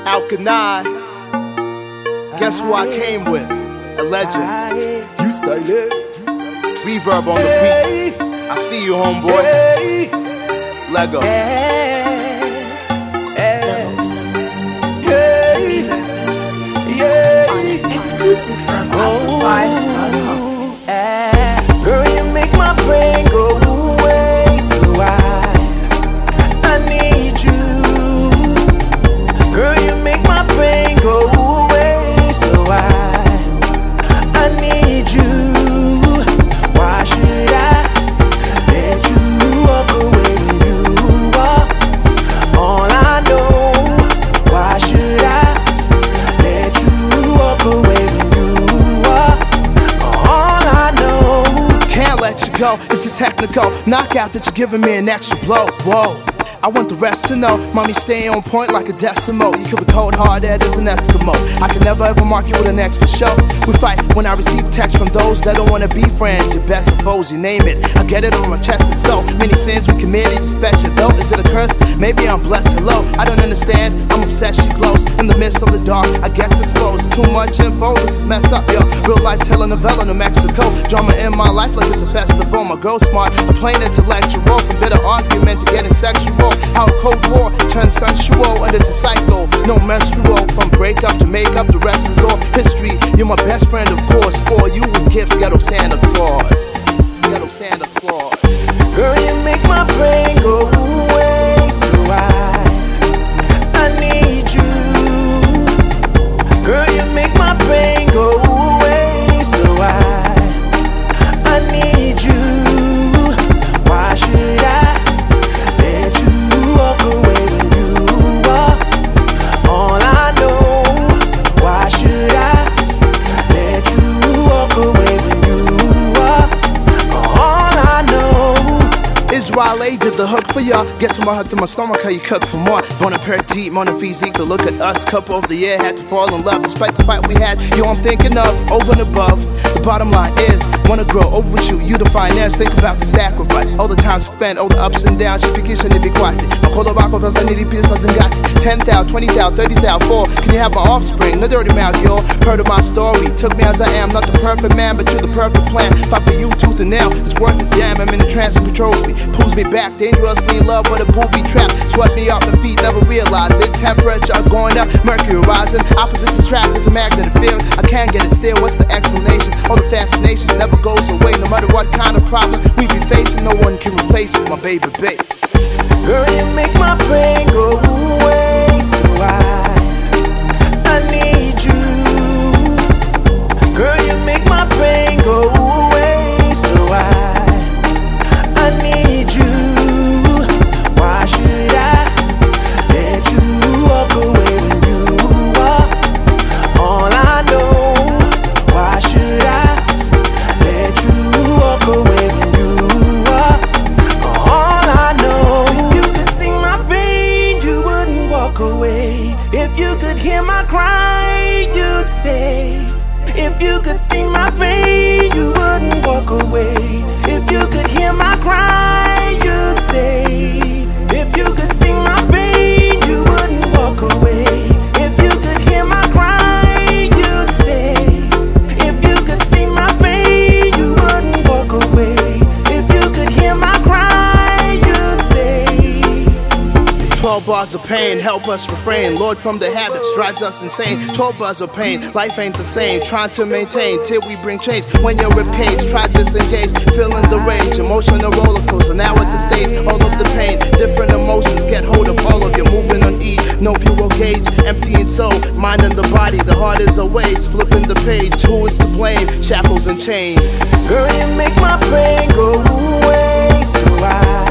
How can I? Guess who I came with? A legend. You style it. Reverb on the beat. I see you, homeboy. Lego. Exclusive from Amplify.com. Girl, you make my brain go away, so I need you. Girl, you make my brain go away, so I need you. Why should I let you walk away when you are all I know? Why should I let you walk away when you are all I know? Can't let you go, it's a technical knockout that you're giving me an extra blow. Whoa, I want the rest to know. Mommy, stay on point like a decimal. You could be cold hard-headed as an Eskimo. I can never ever mark you with an X for show. We fight when I receive text from those that don't wanna be friends. Your best of foes, you name it. I get it on my chest and so many sins we committed. You special though, is it a curse? Maybe I'm blessed, hello. I don't understand, I'm obsessed, she glows. In the midst of the dark, I get exposed. Too much info, this is mess up, yo. Real life telenovela, New Mexico. Drama in my life like it's a festival. My girl smart, a plain intellectual. From bitter argument to getting sexual. How a cold war turns sensual, and it's a cycle, no menstrual. From breakup to makeup, the rest is all history. You're my best friend, of course. For you with gifts, ghetto Santa Claus. Ghetto Santa Claus. Girl, you make my brain go away, so I need you. Girl, you make my brain go away, so I need you. Why should I let you walk away when you are all I know? Why should I let you walk away when you are all I know? Israel A did the hook for y'all. Get to my hook to my stomach, how you cook for more. Bon appetit, mon physique, to look at us. Couple of the year, had to fall in love. Despite the fight we had, yo, I'm thinking of over and above. The bottom line is, wanna grow old with you, you the finance. Think about the sacrifice, all the time spent, all the ups and downs. Shipikisha nibikwati. Makodo bako pesa nilipisa zingati. 10,000, 20,000, 30,000, 4. Can you have my offspring? The dirty mouth, yo. Heard of my story. Took me as I am, not the perfect man, but you're the perfect plan. Fight for you tooth and nail. It's worth it, damn. I'm in the trance and controls me. Pulls me back, dangerously in love with a booby trap. Swept me off my feet, never realized it. Temperature going up, mercury rising. Opposites attract, it's a magnetic field. I can't get it still, what's the explanation? All the fascination never goes away. No matter what kind of problem we be facing, no one can replace it, my baby babe. Girl, you make my brain go away, so I need you. Girl, you make my brain go away, so I need you. Why should I let you walk away when you are all I know? Why should I let you walk away when you are all I know? If you could see my pain, you wouldn't walk away. If you could hear my cry, you'd stay. If you could see my pain, you wouldn't walk away. If you could hear my cry, you'd stay. If you could see my pain, you wouldn't walk away. If you could hear my cry, you'd stay. If you could see my pain, you wouldn't walk away. If you could hear my cry, you'd stay. 12 bars of pain, help us refrain. Lord, from the habits, drives us insane. 12 bars of pain, life ain't the same. Trying to maintain till we bring change. When you're ribcage, try to disengage. Feeling the rage, emotional roller coaster. Now at the stage, all of the pain. Different emotions get hold of all of you. Moving on E, no fuel gauge. Empty and soul, mind and the body. The heart is always flipping the page. Who is to blame? Shackles and chains. Girl, you make my brain go away, so I